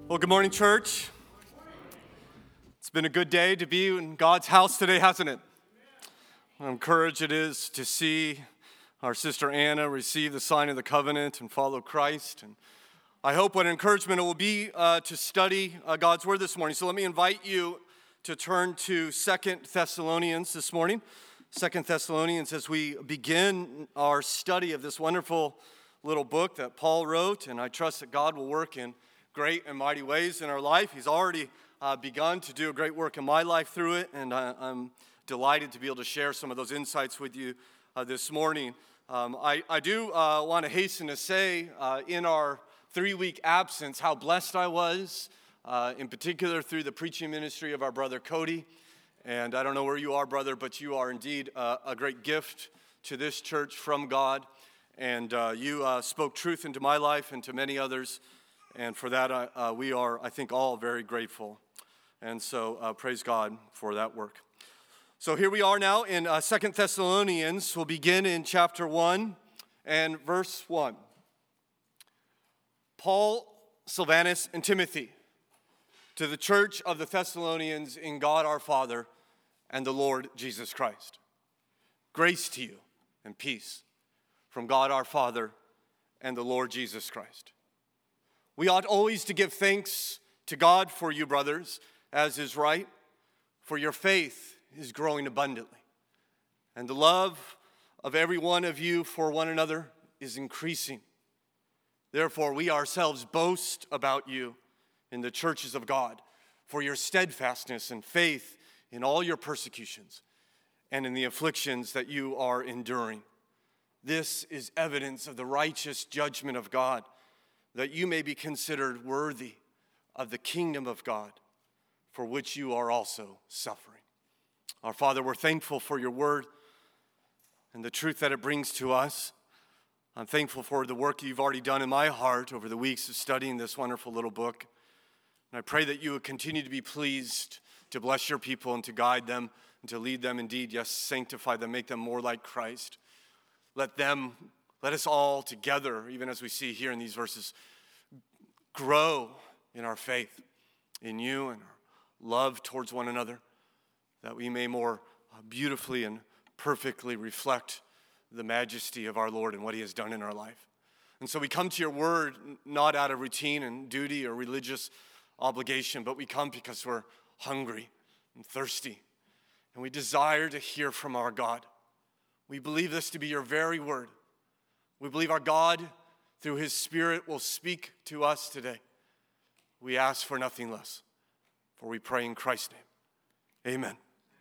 Well, good morning, church. It's been a good day to be in God's house today, hasn't it? I'm encouraged it is to see our sister Anna receive the sign of the covenant and follow Christ. And I hope what encouragement it will be to study God's word this morning. So let me invite you to turn to 2 Thessalonians this morning. 2 Thessalonians, as we begin our study of this wonderful little book that Paul wrote, and I trust that God will work in great and mighty ways in our life. He's already begun to do a great work in my life through it, and I'm delighted to be able to share some of those insights with you this morning. I do want to hasten to say in our 3-week absence how blessed I was, in particular through the preaching ministry of our brother Cody. And I don't know where you are, brother, but you are indeed a great gift to this church from God. And you spoke truth into my life and to many others. And for that, we are, I think, all very grateful. And so praise God for that work. So here we are now in 2 Thessalonians. We'll begin in chapter 1 and verse 1. Paul, Silvanus, and Timothy, to the church of the Thessalonians in God our Father and the Lord Jesus Christ. Grace to you and peace from God our Father and the Lord Jesus Christ. We ought always to give thanks to God for you, brothers, as is right, for your faith is growing abundantly, and the love of every one of you for one another is increasing. Therefore, we ourselves boast about you in the churches of God for your steadfastness and faith in all your persecutions and in the afflictions that you are enduring. This is evidence of the righteous judgment of God, that you may be considered worthy of the kingdom of God, for which you are also suffering. Our Father, we're thankful for your word and the truth that it brings to us. I'm thankful for the work you've already done in my heart over the weeks of studying this wonderful little book. And I pray that you would continue to be pleased to bless your people and to guide them and to lead them indeed, yes, sanctify them, make them more like Christ. Let us all together, even as we see here in these verses, grow in our faith in you and our love towards one another, that we may more beautifully and perfectly reflect the majesty of our Lord and what he has done in our life. And so we come to your word not out of routine and duty or religious obligation, but we come because we're hungry and thirsty, and we desire to hear from our God. We believe this to be your very word. We believe our God, through his Spirit, will speak to us today. We ask for nothing less, for we pray in Christ's name. Amen.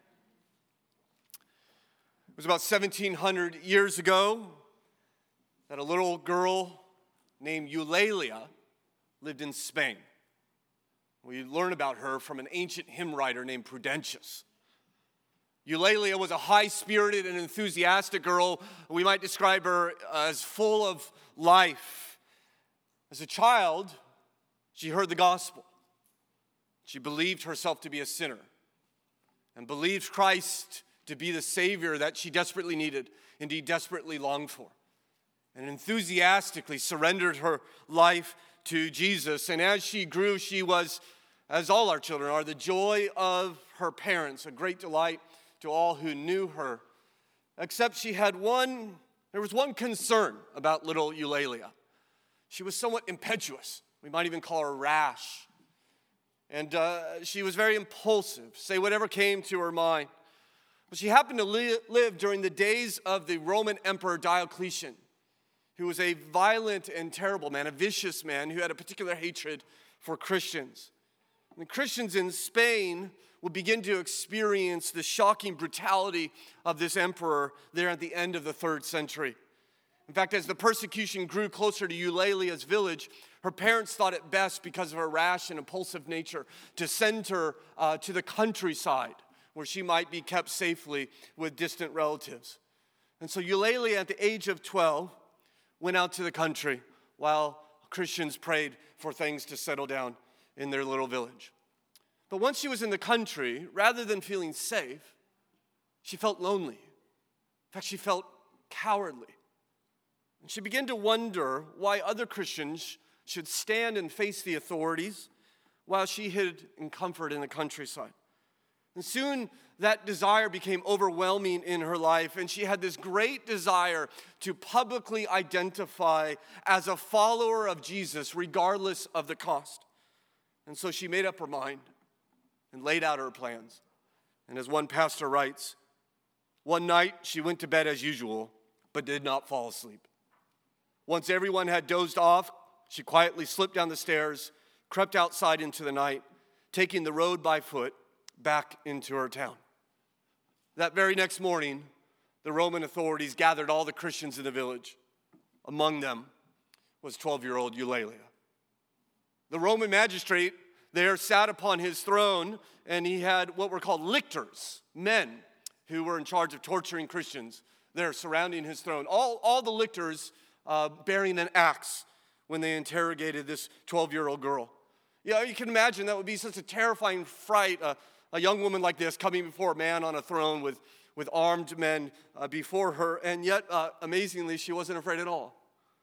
It was about 1,700 years ago that a little girl named Eulalia lived in Spain. We learn about her from an ancient hymn writer named Prudentius. Eulalia was a high-spirited and enthusiastic girl. We might describe her as full of life. As a child, she heard the gospel. She believed herself to be a sinner and believed Christ to be the Savior that she desperately needed, indeed desperately longed for, and enthusiastically surrendered her life to Jesus. And as she grew, she was, as all our children are, the joy of her parents, a great delight to all who knew her, except there was one concern about little Eulalia. She was somewhat impetuous. We might even call her rash. And she was very impulsive, say whatever came to her mind. But she happened to live during the days of the Roman Emperor Diocletian, who was a violent and terrible man, a vicious man who had a particular hatred for Christians. And the Christians in Spain would begin to experience the shocking brutality of this emperor there at the end of the 3rd century. In fact, as the persecution grew closer to Eulalia's village, her parents thought it best, because of her rash and impulsive nature, to send her to the countryside, where she might be kept safely with distant relatives. And so Eulalia, at the age of 12, went out to the country while Christians prayed for things to settle down in their little village. But once she was in the country, rather than feeling safe, she felt lonely. In fact, she felt cowardly. And she began to wonder why other Christians should stand and face the authorities while she hid in comfort in the countryside. And soon that desire became overwhelming in her life, and she had this great desire to publicly identify as a follower of Jesus, regardless of the cost. And so she made up her mind and laid out her plans. And as one pastor writes, one night she went to bed as usual, but did not fall asleep. Once everyone had dozed off, she quietly slipped down the stairs, crept outside into the night, taking the road by foot back into her town. That very next morning, the Roman authorities gathered all the Christians in the village. Among them was 12-year-old Eulalia. The Roman magistrate there sat upon his throne, and he had what were called lictors, men who were in charge of torturing Christians there surrounding his throne. All the lictors bearing an axe when they interrogated this 12-year-old girl. Yeah, you can imagine that would be such a terrifying fright, a young woman like this coming before a man on a throne with armed men before her, and yet, amazingly, she wasn't afraid at all.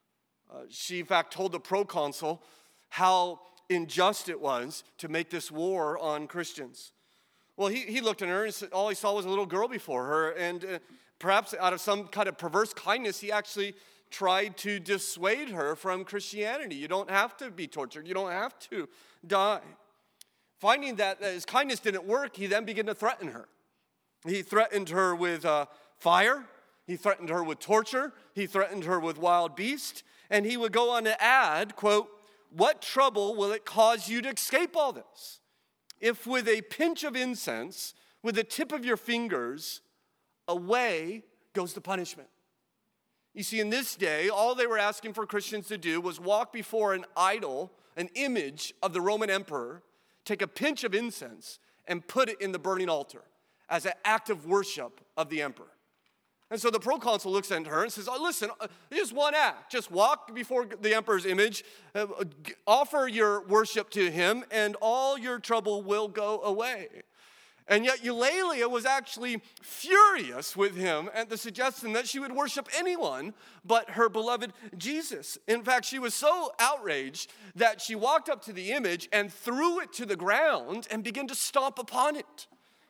She, in fact, told the proconsul how unjust it was to make this war on Christians. Well, he looked at her and all he saw was a little girl before her, and perhaps out of some kind of perverse kindness, he actually tried to dissuade her from Christianity. You don't have to be tortured. You don't have to die. Finding that his kindness didn't work, he then began to threaten her. He threatened her with fire. He threatened her with torture. He threatened her with wild beasts. And he would go on to add, quote, "What trouble will it cause you to escape all this? If with a pinch of incense, with the tip of your fingers, away goes the punishment." You see, in this day, all they were asking for Christians to do was walk before an idol, an image of the Roman emperor, take a pinch of incense, and put it in the burning altar as an act of worship of the emperor. And so the proconsul looks at her and says, listen, just one act. Just walk before the emperor's image, offer your worship to him, and all your trouble will go away. And yet Eulalia was actually furious with him at the suggestion that she would worship anyone but her beloved Jesus. In fact, she was so outraged that she walked up to the image and threw it to the ground and began to stomp upon it.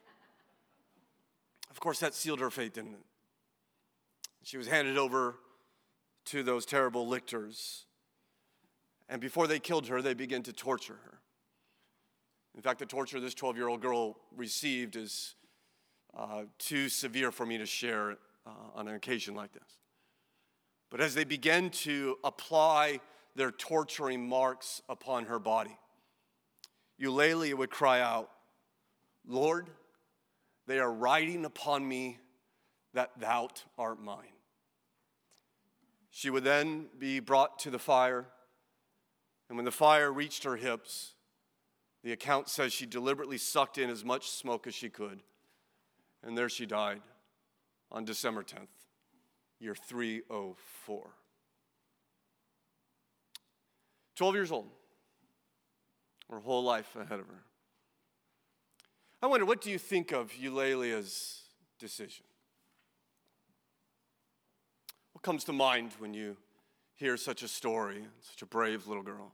Of course, that sealed her fate, didn't it? She was handed over to those terrible lictors. And before they killed her, they began to torture her. In fact, the torture this 12-year-old girl received is too severe for me to share on an occasion like this. But as they began to apply their torturing marks upon her body, Eulalia would cry out, "Lord, they are writing upon me that thou art mine." She would then be brought to the fire, and when the fire reached her hips, the account says she deliberately sucked in as much smoke as she could, and there she died on December 10th, year 304. 12 years old, her whole life ahead of her. I wonder, what do you think of Eulalia's decision? What comes to mind when you hear such a story, such a brave little girl?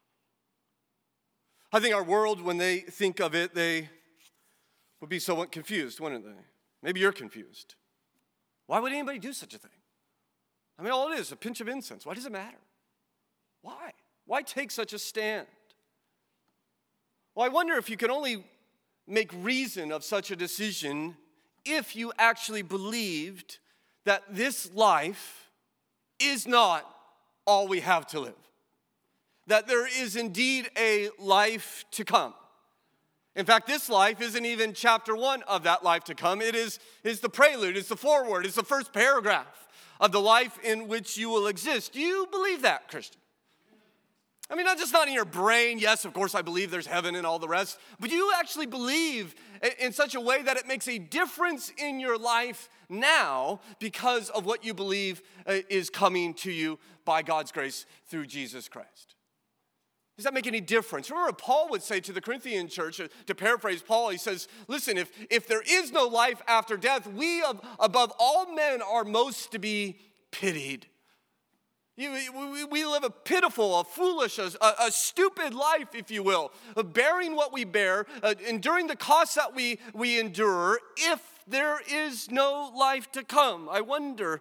I think our world, when they think of it, they would be somewhat confused, wouldn't they? Maybe you're confused. Why would anybody do such a thing? I mean, all it is, a pinch of incense. Why does it matter? Why? Why take such a stand? Well, I wonder if you could only make reason of such a decision if you actually believed that this life is not all we have to live. That there is indeed a life to come. In fact, this life isn't even chapter 1 of that life to come. It is the prelude, it's the foreword, it's the first paragraph of the life in which you will exist. Do you believe that, Christian? I mean, not in your brain. Yes, of course, I believe there's heaven and all the rest. But do you actually believe in such a way that it makes a difference in your life now because of what you believe is coming to you by God's grace through Jesus Christ? Does that make any difference? Remember what Paul would say to the Corinthian church, to paraphrase Paul, he says, listen, if there is no life after death, we above all men are most to be pitied. We live a pitiful, a foolish, a stupid life, if you will, of bearing what we bear, enduring the costs that we endure, if there is no life to come. I wonder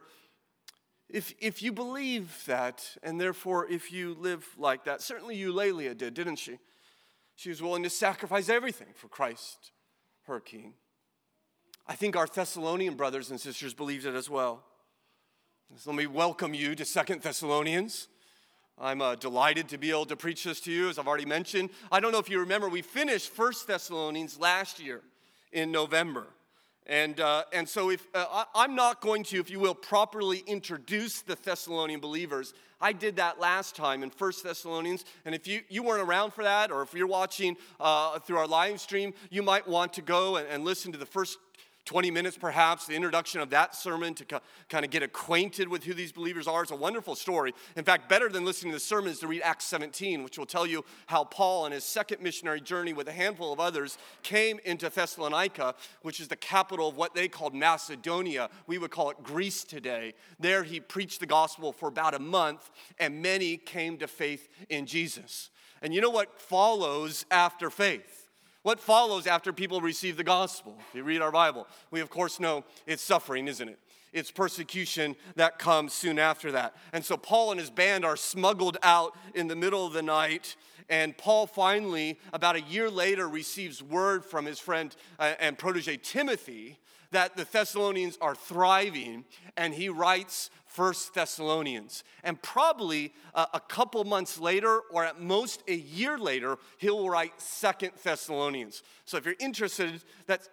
if you believe that, and therefore if you live like that. Certainly Eulalia did, didn't she? She was willing to sacrifice everything for Christ, her King. I think our Thessalonian brothers and sisters believed it as well. So let me welcome you to 2 Thessalonians. I'm delighted to be able to preach this to you, as I've already mentioned. I don't know if you remember, we finished 1 Thessalonians last year in November. And so I'm not going to, if you will, properly introduce the Thessalonian believers. I did that last time in 1 Thessalonians. And if you weren't around for that, or if you're watching through our live stream, you might want to go and listen to the first 20 minutes perhaps, the introduction of that sermon to kind of get acquainted with who these believers are. It's a wonderful story. In fact, better than listening to the sermon is to read Acts 17, which will tell you how Paul, on his second missionary journey with a handful of others, came into Thessalonica, which is the capital of what they called Macedonia. We would call it Greece today. There he preached the gospel for about a month, and many came to faith in Jesus. And you know what follows after faith? What follows after people receive the gospel? If you read our Bible, we of course know it's suffering, isn't it? It's persecution that comes soon after that. And so Paul and his band are smuggled out in the middle of the night, and Paul finally, about a year later, receives word from his friend and protege Timothy that the Thessalonians are thriving, and he writes 1 Thessalonians. And probably a couple months later, or at most a year later, he'll write 2 Thessalonians. So if you're interested, that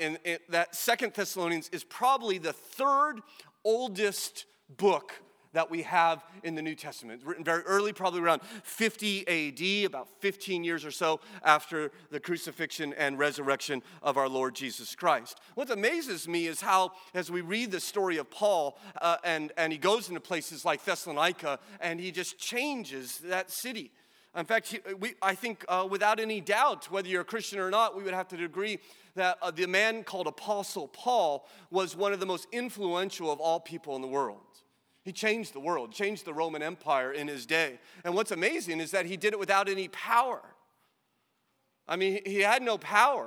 2 Thessalonians is probably the third oldest book that we have in the New Testament. It's written very early, probably around 50 AD, about 15 years or so after the crucifixion and resurrection of our Lord Jesus Christ. What amazes me is how, as we read the story of Paul, and he goes into places like Thessalonica, and he just changes that city. In fact, I think without any doubt, whether you're a Christian or not, we would have to agree that the man called Apostle Paul was one of the most influential of all people in the world. He changed the world, changed the Roman Empire in his day. And what's amazing is that he did it without any power. I mean, he had no power.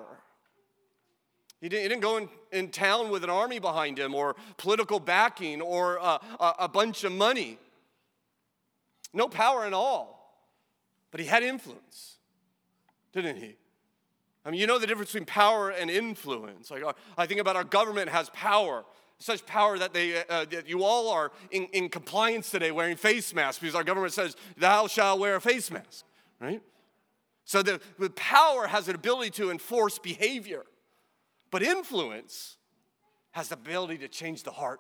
He didn't go in town with an army behind him or political backing or a bunch of money. No power at all. But he had influence, didn't he? I mean, you know the difference between power and influence. Like, I think about our government has power. Such power that that you all are in compliance today wearing face masks because our government says, thou shalt wear a face mask, right? So the power has an ability to enforce behavior, but influence has the ability to change the heart.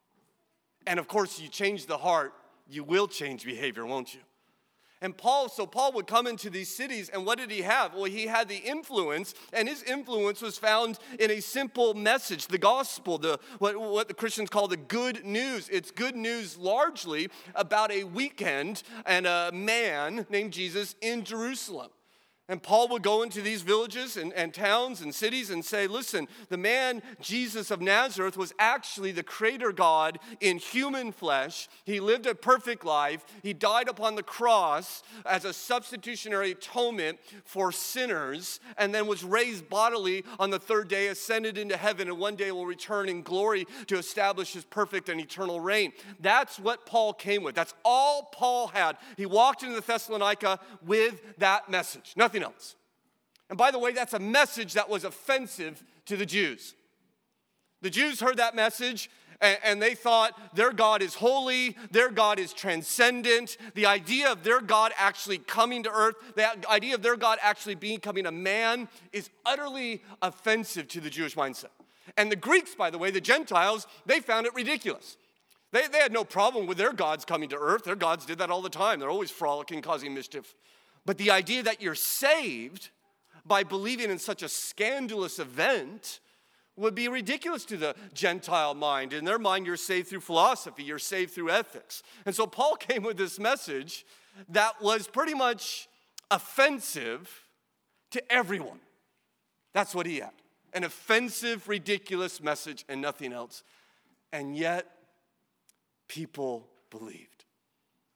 And of course, you change the heart, you will change behavior, won't you? And Paul would come into these cities, and what did he have? Well, he had the influence, and his influence was found in a simple message, the gospel, what the Christians call the good news. It's good news largely about a weekend and a man named Jesus in Jerusalem. And Paul would go into these villages and towns and cities and say, listen, the man Jesus of Nazareth was actually the creator God in human flesh. He lived a perfect life. He died upon the cross as a substitutionary atonement for sinners, and then was raised bodily on the third day, ascended into heaven, and one day will return in glory to establish his perfect and eternal reign. That's what Paul came with. That's all Paul had. He walked into Thessalonica with that message, nothing else. And by the way, that's a message that was offensive to the Jews. The Jews heard that message and they thought their God is holy, their God is transcendent. The idea of their God actually coming to earth, the idea of their God actually becoming a man is utterly offensive to the Jewish mindset. And the Greeks, by the way, the Gentiles, they found it ridiculous. They had no problem with their gods coming to earth. Their gods did that all the time. They're always frolicking, causing mischief. But the idea that you're saved by believing in such a scandalous event would be ridiculous to the Gentile mind. In their mind, you're saved through philosophy, you're saved through ethics. And so Paul came with this message that was pretty much offensive to everyone. That's what he had. An offensive, ridiculous message and nothing else. And yet, people believed.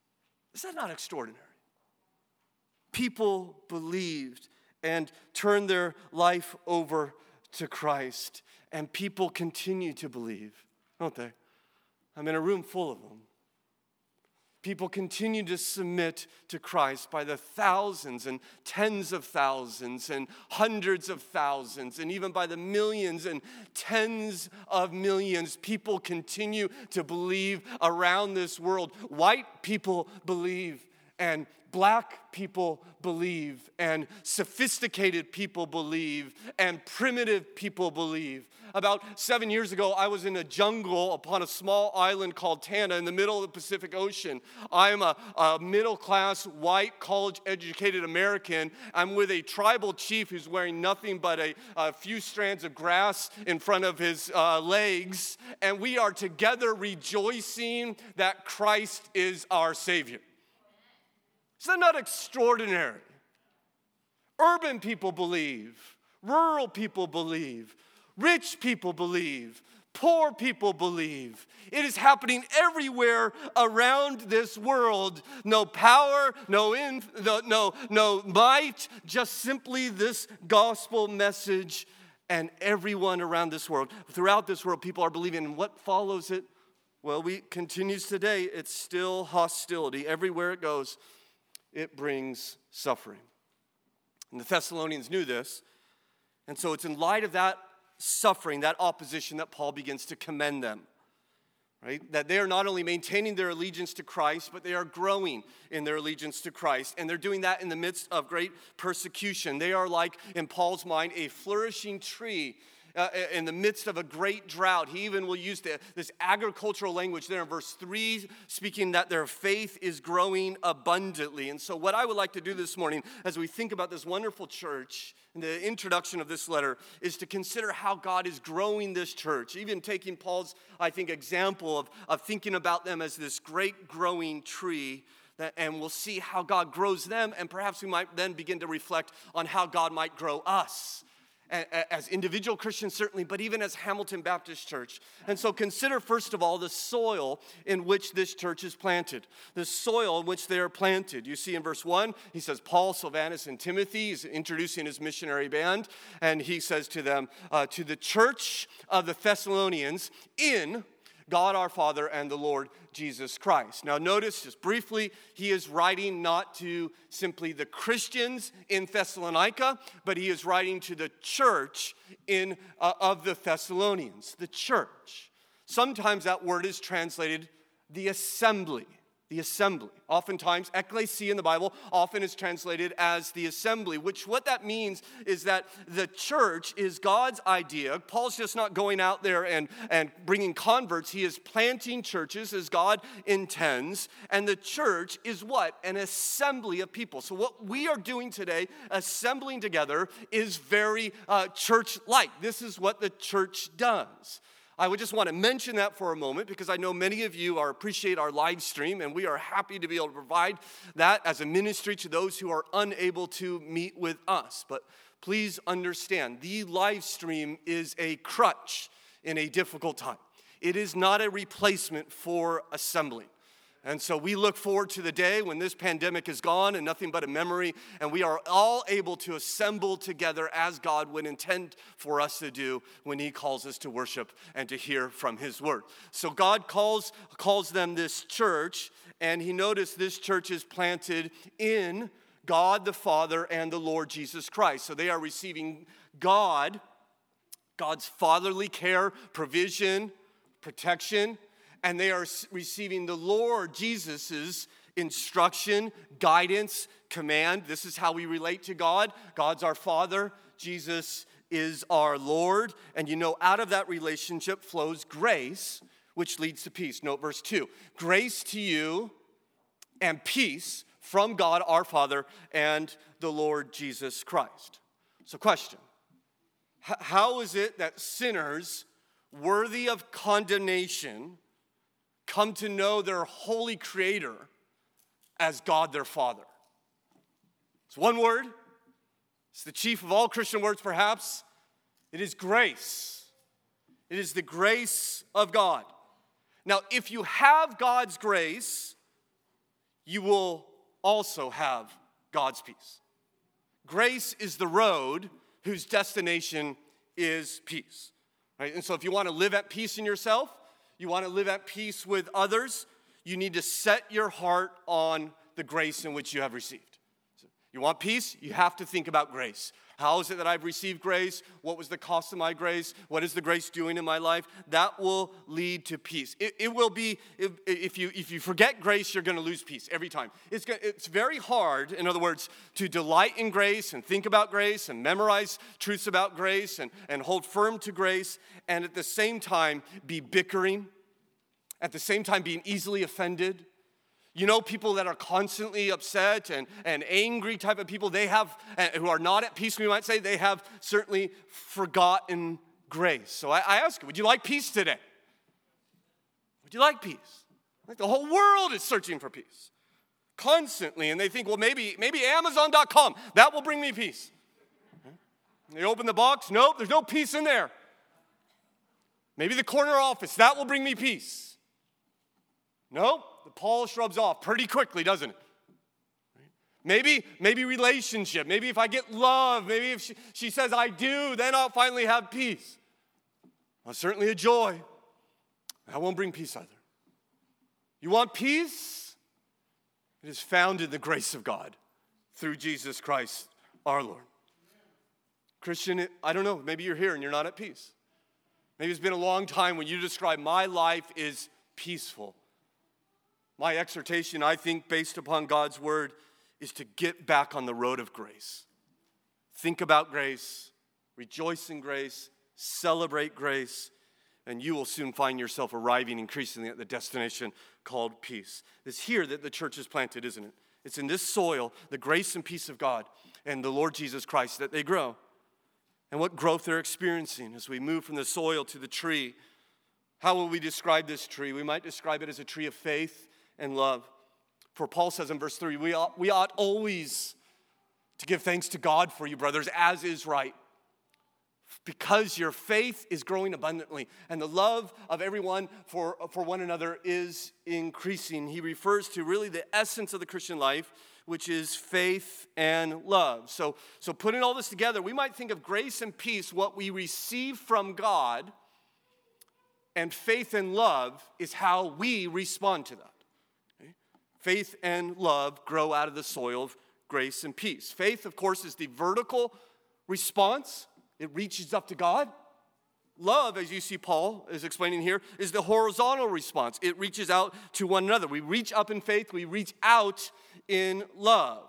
Is that not extraordinary? People believed and turned their life over to Christ. And people continue to believe, don't they? I'm in a room full of them. People continue to submit to Christ by the thousands and tens of thousands and hundreds of thousands and even by the millions and tens of millions. People continue to believe around this world. White people believe, and black people believe, and sophisticated people believe, and primitive people believe. About 7 years ago, I was in a jungle upon a small island called Tanna in the middle of the Pacific Ocean. I'm a middle-class, white, college-educated American. I'm with a tribal chief who's wearing nothing but a few strands of grass in front of his legs, and we are together rejoicing that Christ is our Savior. Is that not extraordinary? Urban people believe. Rural people believe. Rich people believe. Poor people believe. It is happening everywhere around this world. No power, no might, just simply this gospel message. And everyone around this world, throughout this world, people are believing. And what follows it? Well, continues today. It's still hostility. Everywhere it goes, it brings suffering. And the Thessalonians knew this. And so it's in light of that suffering, that opposition, that Paul begins to commend them, right? That they are not only maintaining their allegiance to Christ, but they are growing in their allegiance to Christ. And they're doing that in the midst of great persecution. They are like, in Paul's mind, a flourishing tree in the midst of a great drought. He even will use this agricultural language there in verse 3, speaking that their faith is growing abundantly. And so what I would like to do this morning, as we think about this wonderful church, in the introduction of this letter, is to consider how God is growing this church, even taking Paul's, I think, example of thinking about them as this great growing tree. And we'll see how God grows them, and perhaps we might then begin to reflect on how God might grow us as individual Christians, certainly, but even as Hamilton Baptist Church. And so consider, first of all, the soil in which this church is planted. The soil in which they are planted. You see in verse 1, he says, Paul, Silvanus, and Timothy. He's introducing his missionary band. And he says to them, to the church of the Thessalonians in God our Father and the Lord Jesus Christ. Now notice, just briefly, he is writing not to simply the Christians in Thessalonica, but he is writing to the church of the Thessalonians, the church. Sometimes that word is translated the assembly. The assembly. Oftentimes, ecclesia in the Bible often is translated as the assembly, which what that means is that the church is God's idea. Paul's just not going out there and bringing converts. He is planting churches as God intends. And the church is what? An assembly of people. So what we are doing today, assembling together, is very church-like. This is what the church does. I would just want to mention that for a moment because I know many of you appreciate our live stream, and we are happy to be able to provide that as a ministry to those who are unable to meet with us. But please understand, the live stream is a crutch in a difficult time. It is not a replacement for assembling. And so we look forward to the day when this pandemic is gone and nothing but a memory, and we are all able to assemble together as God would intend for us to do when he calls us to worship and to hear from his word. So God calls them this church, and he noticed this church is planted in God the Father and the Lord Jesus Christ. So they are receiving God's fatherly care, provision, protection, and they are receiving the Lord Jesus' instruction, guidance, command. This is how we relate to God. God's our Father. Jesus is our Lord. And you know, out of that relationship flows grace, which leads to peace. Note verse 2. Grace to you and peace from God our Father and the Lord Jesus Christ. So question. How is it that sinners worthy of condemnation come to know their holy Creator as God their Father? It's one word. It's the chief of all Christian words, perhaps. It is grace. It is the grace of God. Now, if you have God's grace, you will also have God's peace. Grace is the road whose destination is peace. Right? And so if you want to live at peace in yourself, you want to live at peace with others, you need to set your heart on the grace in which you have received. So you want peace? You have to think about grace. How is it that I've received grace? What was the cost of my grace? What is the grace doing in my life? That will lead to peace. It will be, if you forget grace, you're going to lose peace every time. It's very hard, in other words, to delight in grace and think about grace and memorize truths about grace and hold firm to grace, and at the same time be bickering, at the same time being easily offended. You know, people that are constantly upset and angry type of people, they have, who are not at peace, we might say, they have certainly forgotten grace. So I ask you, would you like peace today? Would you like peace? Like the whole world is searching for peace constantly, and they think, well, maybe Amazon.com, that will bring me peace. They open the box, nope, there's no peace in there. Maybe the corner office, that will bring me peace. Nope. The polish rubs off pretty quickly, doesn't it? Maybe relationship. Maybe if I get love, maybe if she says I do, then I'll finally have peace. Well, certainly a joy. That won't bring peace either. You want peace? It is found in the grace of God through Jesus Christ our Lord. Christian, I don't know, maybe you're here and you're not at peace. Maybe it's been a long time when you describe my life is peaceful. My exhortation, I think, based upon God's word, is to get back on the road of grace. Think about grace, rejoice in grace, celebrate grace, and you will soon find yourself arriving increasingly at the destination called peace. It's here that the church is planted, isn't it? It's in this soil, the grace and peace of God and the Lord Jesus Christ, that they grow. And what growth they're experiencing as we move from the soil to the tree. How will we describe this tree? We might describe it as a tree of faith and love. For Paul says in verse 3, we ought always to give thanks to God for you, brothers, as is right, because your faith is growing abundantly and the love of everyone for one another is increasing. He refers to really the essence of the Christian life, which is faith and love. So putting all this together, we might think of grace and peace, what we receive from God, and faith and love is how we respond to that. Faith and love grow out of the soil of grace and peace. Faith, of course, is the vertical response. It reaches up to God. Love, as you see Paul is explaining here, is the horizontal response. It reaches out to one another. We reach up in faith. We reach out in love.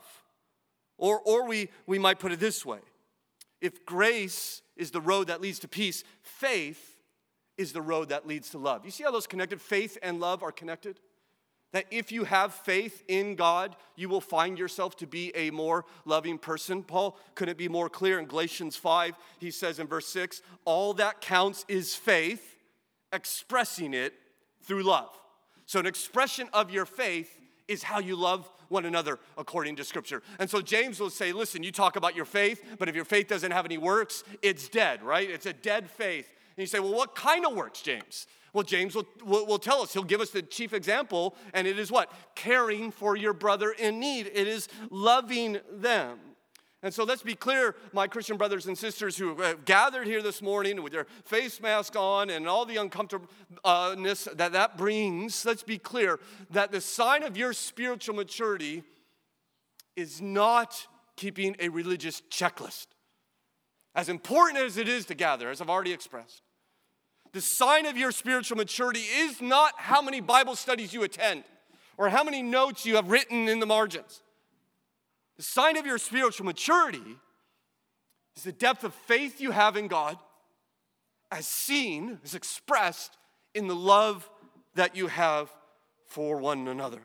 Or we might put it this way. If grace is the road that leads to peace, faith is the road that leads to love. You see how those connected? Faith and love are connected? That if you have faith in God, you will find yourself to be a more loving person. Paul couldn't be more clear in Galatians 5. He says in verse 6, all that counts is faith, expressing it through love. So an expression of your faith is how you love one another according to Scripture. And so James will say, listen, you talk about your faith, but if your faith doesn't have any works, it's dead, right? It's a dead faith. And you say, well, what kind of works, James? Well, James will tell us. He'll give us the chief example, and it is what? Caring for your brother in need. It is loving them. And so let's be clear, my Christian brothers and sisters who have gathered here this morning with their face mask on and all the uncomfortableness that brings. Let's be clear that the sign of your spiritual maturity is not keeping a religious checklist. As important as it is to gather, as I've already expressed. The sign of your spiritual maturity is not how many Bible studies you attend or how many notes you have written in the margins. The sign of your spiritual maturity is the depth of faith you have in God as seen, as expressed in the love that you have for one another.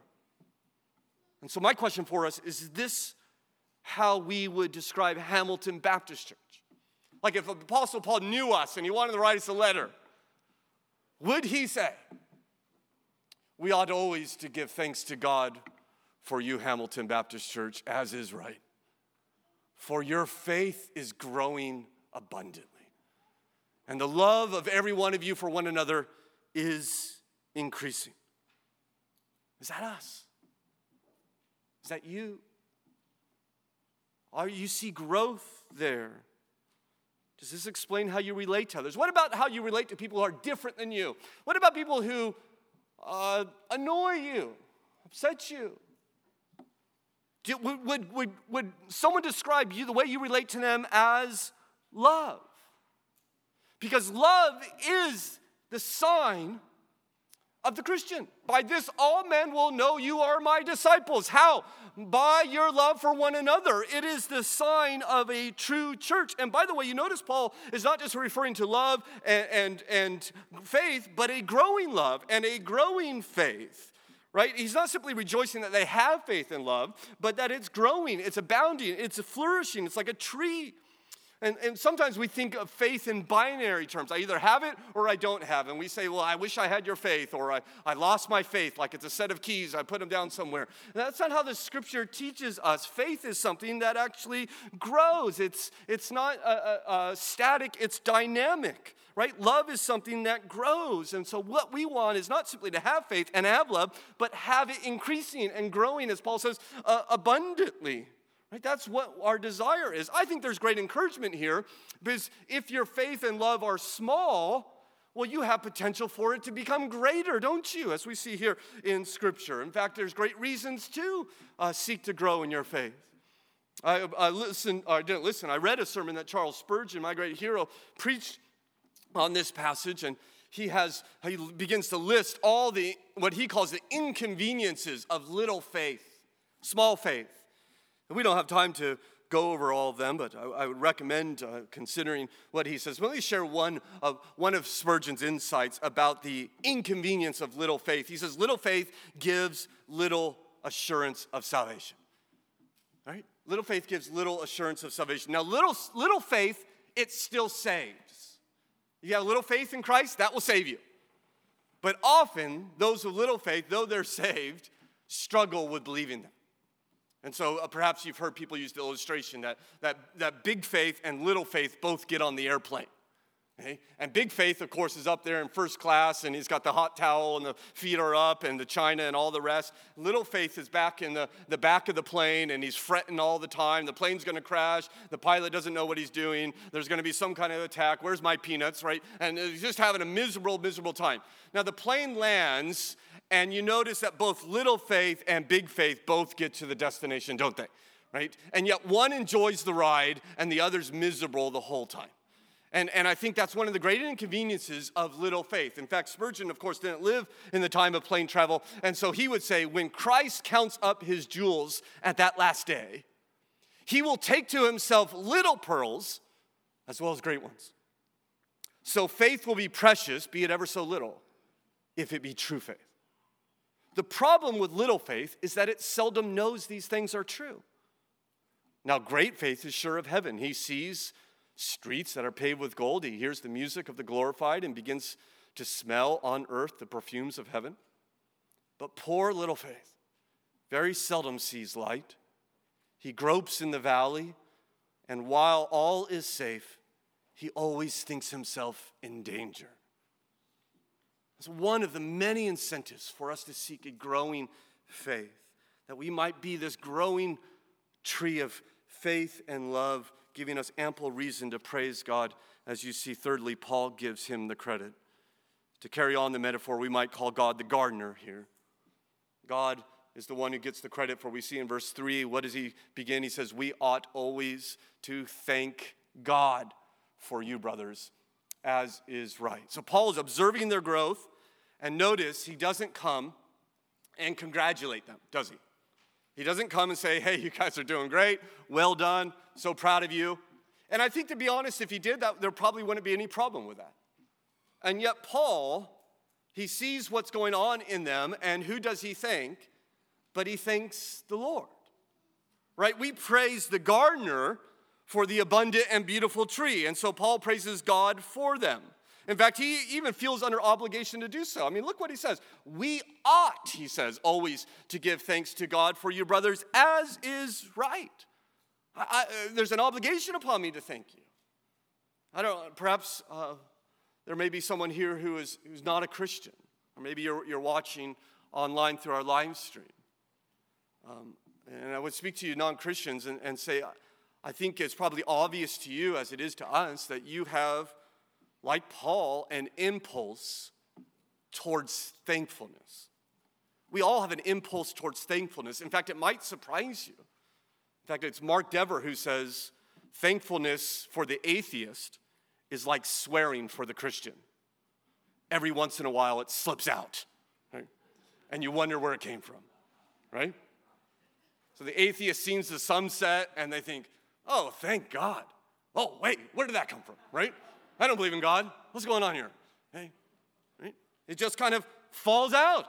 And so my question for us is this how we would describe Hamilton Baptist Church? Like if Apostle Paul knew us and he wanted to write us a letter, would he say, we ought always to give thanks to God for you, Hamilton Baptist Church, as is right. For your faith is growing abundantly. And the love of every one of you for one another is increasing. Is that us? Is that you? You see growth there. Does this explain how you relate to others? What about how you relate to people who are different than you? What about people who annoy you, upset you? Would someone describe you, the way you relate to them, as love? Because love is the sign of the Christian. By this all men will know you are my disciples. How? By your love for one another. It is the sign of a true church. And by the way, you notice Paul is not just referring to love and faith, but a growing love and a growing faith. Right? He's not simply rejoicing that they have faith and love, but that it's growing, it's abounding, it's flourishing. It's like a tree. And sometimes we think of faith in binary terms. I either have it or I don't have it. And we say, well, I wish I had your faith, or I lost my faith, like it's a set of keys, I put them down somewhere. And that's not how the scripture teaches us. Faith is something that actually grows. It's not static, it's dynamic, right? Love is something that grows. And so what we want is not simply to have faith and have love, but have it increasing and growing, as Paul says, abundantly. Right? That's what our desire is. I think there's great encouragement here, because if your faith and love are small, well, you have potential for it to become greater, don't you? As we see here in Scripture. In fact, there's great reasons to seek to grow in your faith. I read a sermon that Charles Spurgeon, my great hero, preached on this passage, and he begins to list all what he calls the inconveniences of little faith, small faith. We don't have time to go over all of them, but I would recommend considering what he says. Let me share one of Spurgeon's insights about the inconvenience of little faith. He says, little faith gives little assurance of salvation. Right? Little faith gives little assurance of salvation. Now, little faith, it still saves. You have little faith in Christ, that will save you. But often, those with little faith, though they're saved, struggle with believing them. And so perhaps you've heard people use the illustration that big faith and little faith both get on the airplane. Okay? And big faith, of course, is up there in first class, and he's got the hot towel, and the feet are up, and the china, and all the rest. Little faith is back in the back of the plane, and he's fretting all the time. The plane's going to crash. The pilot doesn't know what he's doing. There's going to be some kind of attack. Where's my peanuts, right? And he's just having a miserable, miserable time. Now, the plane lands, and you notice that both little faith and big faith both get to the destination, don't they? Right? And yet one enjoys the ride, and the other's miserable the whole time. And I think that's one of the great inconveniences of little faith. In fact, Spurgeon, of course, didn't live in the time of plane travel. And so he would say, when Christ counts up his jewels at that last day, he will take to himself little pearls as well as great ones. So faith will be precious, be it ever so little, if it be true faith. The problem with little faith is that it seldom knows these things are true. Now, great faith is sure of heaven. He sees streets that are paved with gold. He hears the music of the glorified and begins to smell on earth the perfumes of heaven. But poor little faith very seldom sees light. He gropes in the valley, and while all is safe, he always thinks himself in danger. It's one of the many incentives for us to seek a growing faith, that we might be this growing tree of faith and love, giving us ample reason to praise God. As you see, thirdly, Paul gives him the credit. To carry on the metaphor, we might call God the gardener here. God is the one who gets the credit, for we see in verse 3, what does he begin? He says, we ought always to thank God for you, brothers, as is right. So Paul is observing their growth, and notice he doesn't come and congratulate them, does he? He doesn't come and say, hey, you guys are doing great, well done, so proud of you. And I think, to be honest, if he did that, there probably wouldn't be any problem with that. And yet Paul, he sees what's going on in them, and who does he thank? But he thanks the Lord, right? We praise the gardener for the abundant and beautiful tree, and so Paul praises God for them. In fact, he even feels under obligation to do so. I mean, look what he says. We ought, he says, always to give thanks to God for you, brothers, as is right. There's an obligation upon me to thank you. I don't know, perhaps there may be someone here who's not a Christian, or maybe you're watching online through our live stream. And I would speak to you non-Christians and say, I think it's probably obvious to you as it is to us that you have, like Paul, an impulse towards thankfulness. We all have an impulse towards thankfulness. In fact, it might surprise you. In fact, it's Mark Dever who says, thankfulness for the atheist is like swearing for the Christian. Every once in a while, it slips out, right? And you wonder where it came from, right? So the atheist sees the sunset, and they think, oh, thank God. Oh, wait, where did that come from, right? I don't believe in God. What's going on here? Hey, right? It just kind of falls out.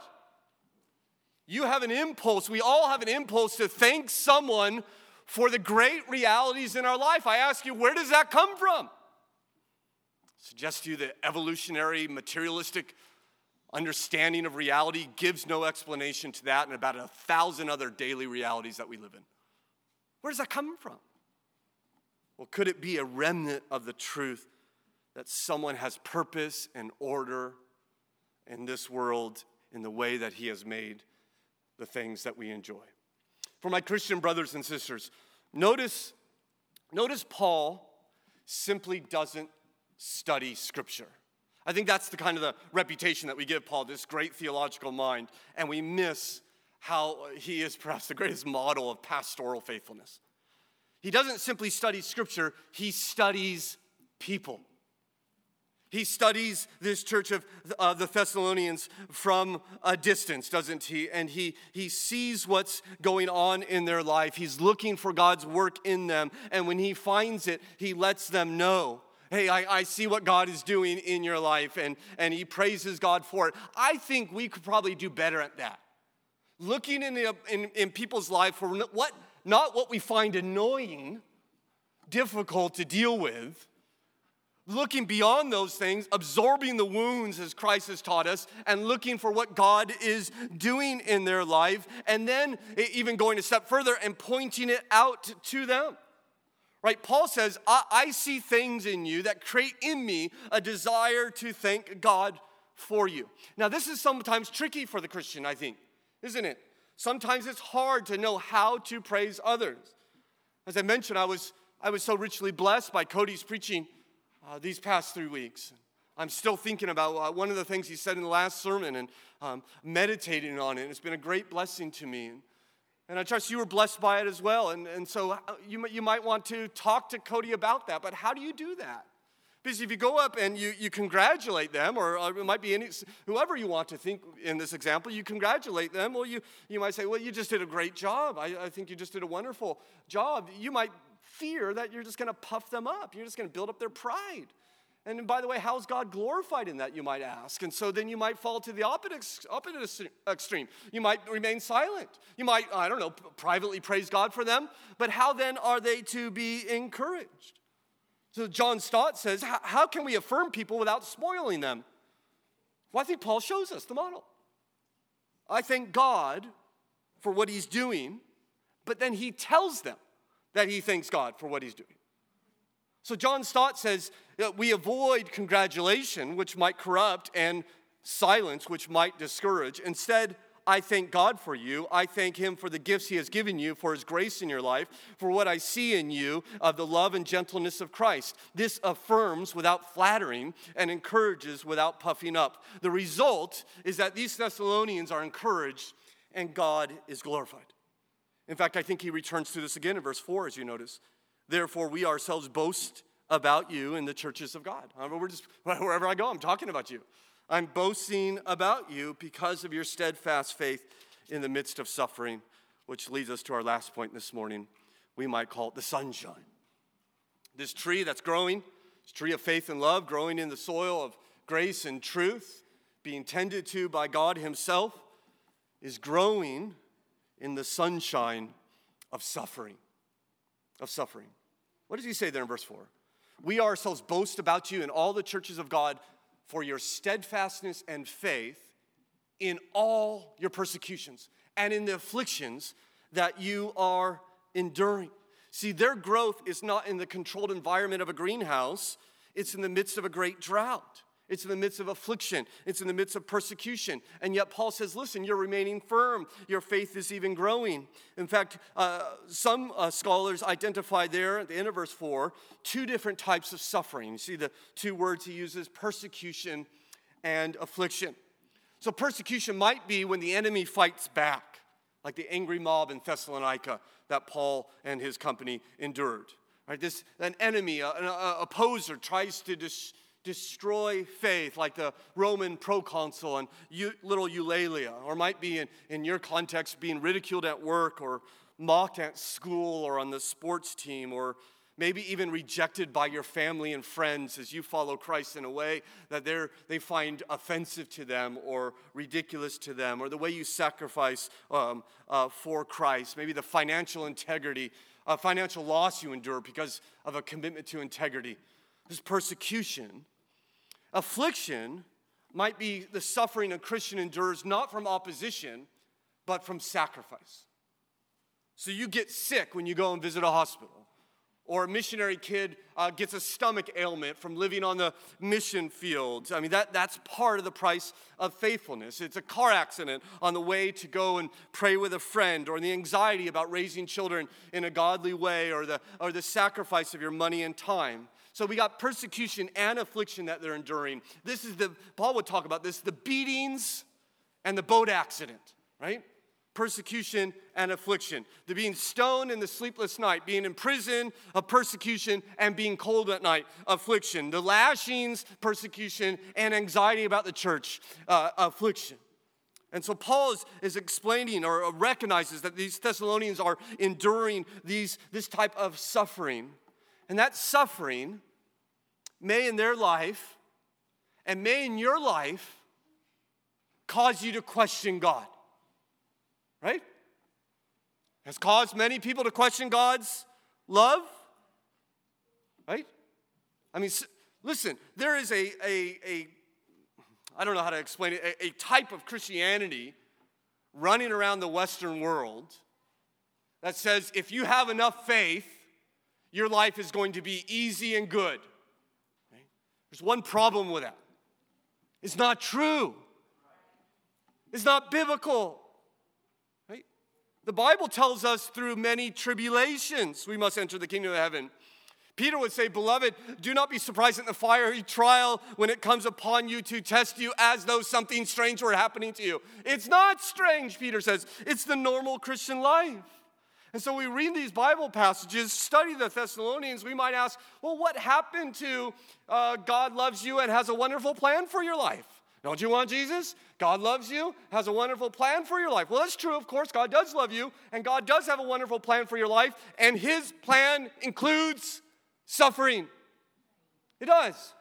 You have an impulse. We all have an impulse to thank someone for the great realities in our life. I ask you, where does that come from? I suggest to you that evolutionary, materialistic understanding of reality gives no explanation to that and about 1,000 other daily realities that we live in. Where does that come from? Well, could it be a remnant of the truth that someone has purpose and order in this world in the way that he has made the things that we enjoy? For my Christian brothers and sisters, notice Paul simply doesn't study Scripture. I think that's the kind of the reputation that we give Paul, this great theological mind, and we miss how he is perhaps the greatest model of pastoral faithfulness. He doesn't simply study Scripture, he studies people. He studies this church of the Thessalonians from a distance, doesn't he? And he sees what's going on in their life. He's looking for God's work in them. And when he finds it, he lets them know, hey, I see what God is doing in your life. And he praises God for it. I think we could probably do better at that. Looking in people's life for not what we find annoying, difficult to deal with, looking beyond those things, absorbing the wounds as Christ has taught us, and looking for what God is doing in their life, and then even going a step further and pointing it out to them. Right? Paul says, I see things in you that create in me a desire to thank God for you. Now, this is sometimes tricky for the Christian, I think, isn't it? Sometimes it's hard to know how to praise others. As I mentioned, I was so richly blessed by Cody's preaching these past 3 weeks. I'm still thinking about one of the things he said in the last sermon and meditating on it. It's been a great blessing to me. And I trust you were blessed by it as well. And so you might want to talk to Cody about that. But how do you do that? Because if you go up and you congratulate them, or it might be whoever you want to think in this example, you congratulate them. Well, you might say, well, you just did a great job. I think you just did a wonderful job. You might fear that you're just going to puff them up. You're just going to build up their pride. And by the way, how's God glorified in that, you might ask? And so then you might fall to the opposite extreme. You might remain silent. You might, privately praise God for them. But how then are they to be encouraged? So John Stott says, how can we affirm people without spoiling them? Well, I think Paul shows us the model. I thank God for what he's doing, but then he tells them that he thanks God for what he's doing. So John Stott says that we avoid congratulation, which might corrupt, and silence, which might discourage. Instead, I thank God for you. I thank him for the gifts he has given you, for his grace in your life, for what I see in you of the love and gentleness of Christ. This affirms without flattering and encourages without puffing up. The result is that these Thessalonians are encouraged and God is glorified. In fact, I think he returns to this again in verse 4, as you notice. Therefore, we ourselves boast about you in the churches of God. Wherever I go, I'm talking about you. I'm boasting about you because of your steadfast faith in the midst of suffering, which leads us to our last point this morning. We might call it the sunshine. This tree that's growing, this tree of faith and love, growing in the soil of grace and truth, being tended to by God himself, is growing in the sunshine of suffering. What does he say there in verse 4? We ourselves boast about you in all the churches of God for your steadfastness and faith in all your persecutions and in the afflictions that you are enduring. See, their growth is not in the controlled environment of a greenhouse. It's in the midst of a great drought. It's in the midst of affliction. It's in the midst of persecution. And yet Paul says, listen, you're remaining firm. Your faith is even growing. In fact, some scholars identify there at the end of verse 4, two different types of suffering. You see the two words he uses, persecution and affliction. So persecution might be when the enemy fights back, like the angry mob in Thessalonica that Paul and his company endured. Right? An enemy, an opposer tries to destroy faith, like the Roman proconsul and little Eulalia, or might be in your context being ridiculed at work or mocked at school or on the sports team, or maybe even rejected by your family and friends as you follow Christ in a way that they find offensive to them or ridiculous to them, or the way you sacrifice for Christ, maybe the financial loss you endure because of a commitment to integrity. This persecution. Affliction might be the suffering a Christian endures not from opposition, but from sacrifice. So you get sick when you go and visit a hospital. Or a missionary kid gets a stomach ailment from living on the mission fields. I mean, that's part of the price of faithfulness. It's a car accident on the way to go and pray with a friend, or the anxiety about raising children in a godly way, or the sacrifice of your money and time. So we got persecution and affliction that they're enduring. Paul would talk about this, the beatings and the boat accident, right? Persecution and affliction. The being stoned in the sleepless night, being in prison, a persecution, and being cold at night, affliction. The lashings, persecution, and anxiety about the church, affliction. And so Paul is explaining or recognizes that these Thessalonians are enduring this type of suffering. And that suffering may in their life and may in your life cause you to question God. Right? Has caused many people to question God's love. Right? I mean, listen, there is I don't know how to explain it, a type of Christianity running around the Western world that says if you have enough faith, your life is going to be easy and good. Right? There's one problem with that. It's not true. It's not biblical. Right? The Bible tells us through many tribulations we must enter the kingdom of heaven. Peter would say, beloved, do not be surprised at the fiery trial when it comes upon you to test you as though something strange were happening to you. It's not strange, Peter says. It's the normal Christian life. And so we read these Bible passages, study the Thessalonians, we might ask, well, what happened to God loves you and has a wonderful plan for your life? Don't you want Jesus? God loves you, has a wonderful plan for your life. Well, that's true, of course. God does love you, and God does have a wonderful plan for your life, and his plan includes suffering. It does.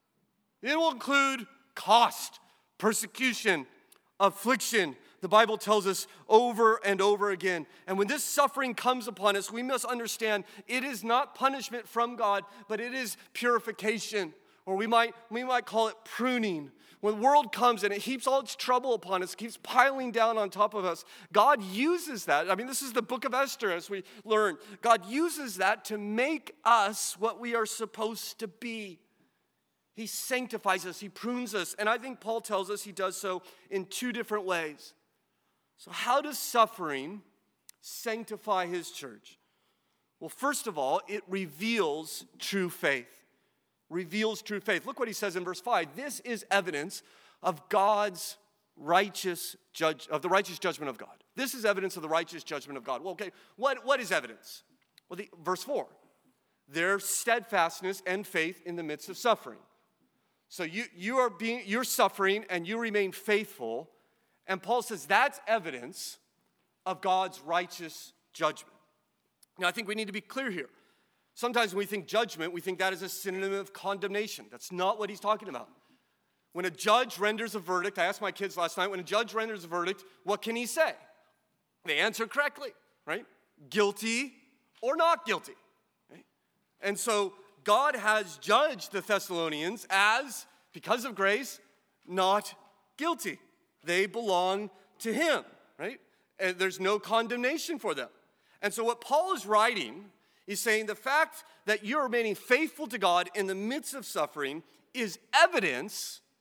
It will include cost, persecution, affliction. The Bible tells us over and over again. And when this suffering comes upon us, we must understand it is not punishment from God, but it is purification. Or we might call it pruning. When the world comes and it heaps all its trouble upon us, keeps piling down on top of us, God uses that. I mean, this is the book of Esther, as we learn. God uses that to make us what we are supposed to be. He sanctifies us, he prunes us. And I think Paul tells us he does so in two different ways. So how does suffering sanctify his church? Well, first of all, it reveals true faith. Reveals true faith. Look what he says in verse 5. This is evidence of God's righteous the righteous judgment of God. This is evidence of the righteous judgment of God. Well, okay, what is evidence? Well, verse 4. Their steadfastness and faith in the midst of suffering. So you're suffering and you remain faithful. And Paul says that's evidence of God's righteous judgment. Now, I think we need to be clear here. Sometimes when we think judgment, we think that is a synonym of condemnation. That's not what he's talking about. When a judge renders a verdict, I asked my kids last night, when a judge renders a verdict, what can he say? They answer correctly, right? Guilty or not guilty. Right? And so God has judged the Thessalonians as, because of grace, not guilty. They belong to him, right? And there's no condemnation for them. And so what Paul is writing is saying the fact that you're remaining faithful to God in the midst of suffering is evidence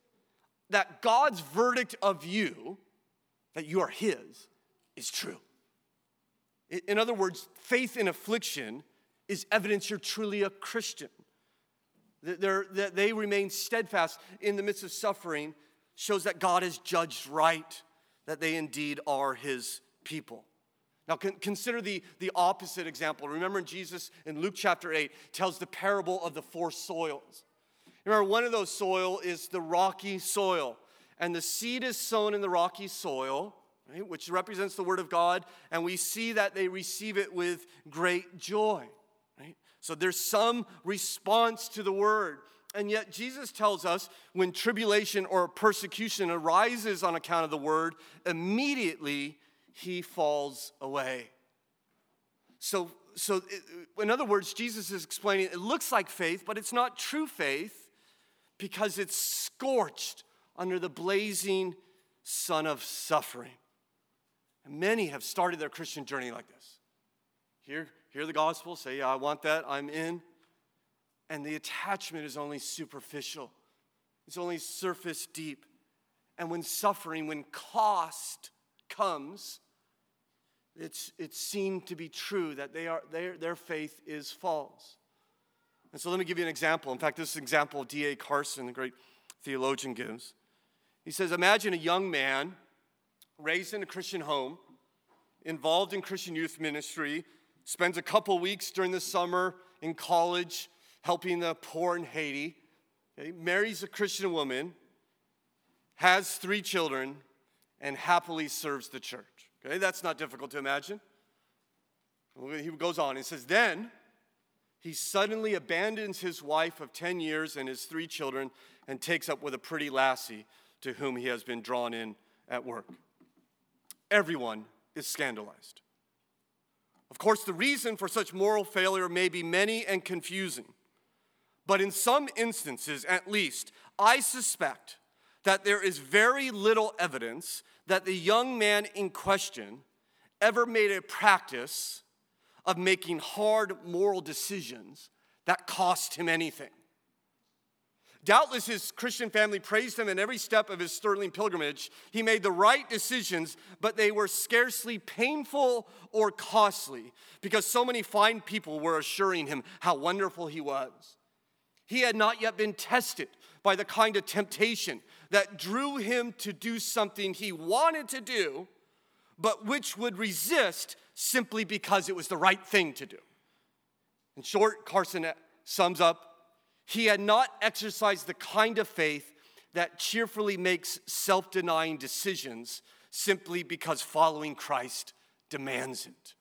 that God's verdict of you, that you are his, is true. In other words, faith in affliction is evidence you're truly a Christian. That they remain steadfast in the midst of suffering shows that God has judged right, that they indeed are his people. Now consider the opposite example. Remember Jesus in Luke chapter 8 tells the parable of the four soils. Remember, one of those soil is the rocky soil. And the seed is sown in the rocky soil, right, which represents the word of God. And we see that they receive it with great joy. Right? So there's some response to the word. And yet Jesus tells us when tribulation or persecution arises on account of the word, immediately he falls away. So in other words, Jesus is explaining it looks like faith, but it's not true faith because it's scorched under the blazing sun of suffering. And many have started their Christian journey like this. Hear the gospel, say, yeah, I want that, I'm in. And the attachment is only superficial. It's only surface deep. And when suffering, when cost comes, it's seen to be true that their faith is false. And so let me give you an example. In fact, this is an example D.A. Carson, the great theologian, gives. He says, imagine a young man raised in a Christian home, involved in Christian youth ministry, spends a couple weeks during the summer in college helping the poor in Haiti, okay, marries a Christian woman, has 3 children, and happily serves the church. Okay, that's not difficult to imagine. He goes on, he says, then he suddenly abandons his wife of 10 years and his 3 children and takes up with a pretty lassie to whom he has been drawn in at work. Everyone is scandalized. Of course, the reason for such moral failure may be many and confusing. But in some instances, at least, I suspect that there is very little evidence that the young man in question ever made a practice of making hard moral decisions that cost him anything. Doubtless his Christian family praised him in every step of his sterling pilgrimage. He made the right decisions, but they were scarcely painful or costly because so many fine people were assuring him how wonderful he was. He had not yet been tested by the kind of temptation that drew him to do something he wanted to do, but which would resist simply because it was the right thing to do. In short, Carson sums up, he had not exercised the kind of faith that cheerfully makes self-denying decisions simply because following Christ demands it.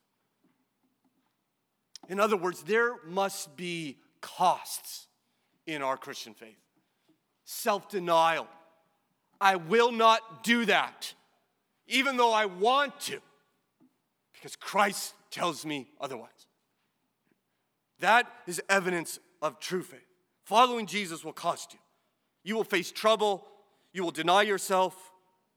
In other words, there must be costs in our Christian faith. Self-denial. I will not do that, even though I want to, because Christ tells me otherwise. That is evidence of true faith. Following Jesus will cost you. You will face trouble. You will deny yourself.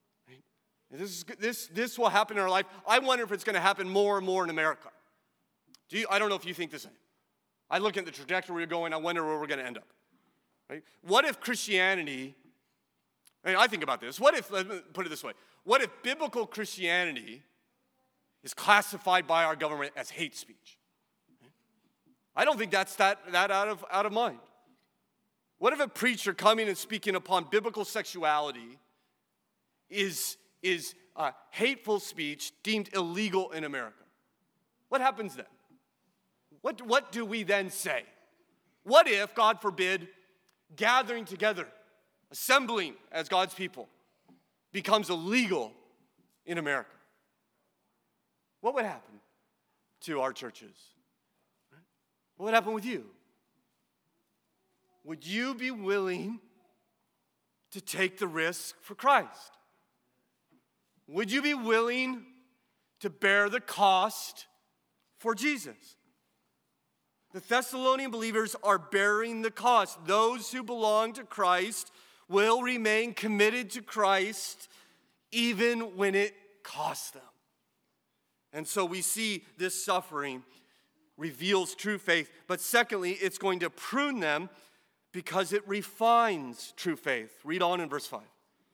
This will happen in our life. I wonder if it's going to happen more and more in America. I don't know if you think the same. I look at the trajectory we're going. I wonder where we're going to end up. Right? What if Christianity, I think about this. What if, let me put it this way, what if biblical Christianity is classified by our government as hate speech? I don't think that's that out of mind. What if a preacher coming and speaking upon biblical sexuality is hateful speech deemed illegal in America? What happens then? What do we then say? What if, God forbid, gathering together, assembling as God's people, becomes illegal in America? What would happen to our churches? What would happen with you? Would you be willing to take the risk for Christ? Would you be willing to bear the cost for Jesus? The Thessalonian believers are bearing the cost. Those who belong to Christ will remain committed to Christ even when it costs them. And so we see this suffering reveals true faith. But secondly, it's going to prune them because it refines true faith. Read on in verse 5.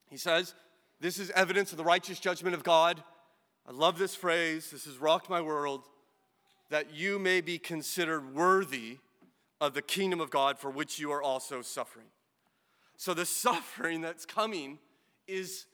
He says, this is evidence of the righteous judgment of God. I love this phrase. This has rocked my world. That you may be considered worthy of the kingdom of God for which you are also suffering. So the suffering that's coming is